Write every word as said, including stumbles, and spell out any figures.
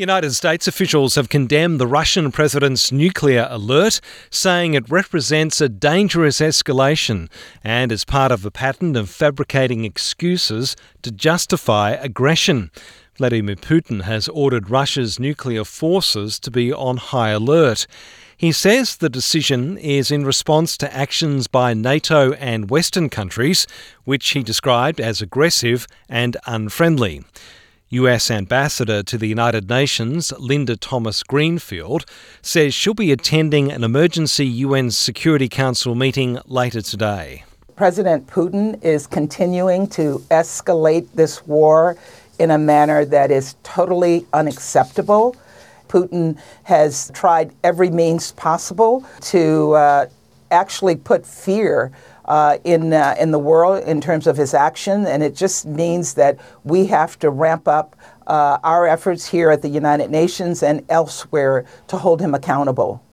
United States officials have condemned the Russian president's nuclear alert, saying it represents a dangerous escalation and is part of a pattern of fabricating excuses to justify aggression. Vladimir Putin has ordered Russia's nuclear forces to be on high alert. He says the decision is in response to actions by NATO and Western countries, which he described as aggressive and unfriendly. U S Ambassador to the United Nations, Linda Thomas-Greenfield, says she'll be attending an emergency U N Security Council meeting later today. President Putin is continuing to escalate this war in a manner that is totally unacceptable. Putin has tried every means possible to uh, actually put fear Uh, in uh, in the world in terms of his action, and it just means that we have to ramp up uh, our efforts here at the United Nations and elsewhere to hold him accountable.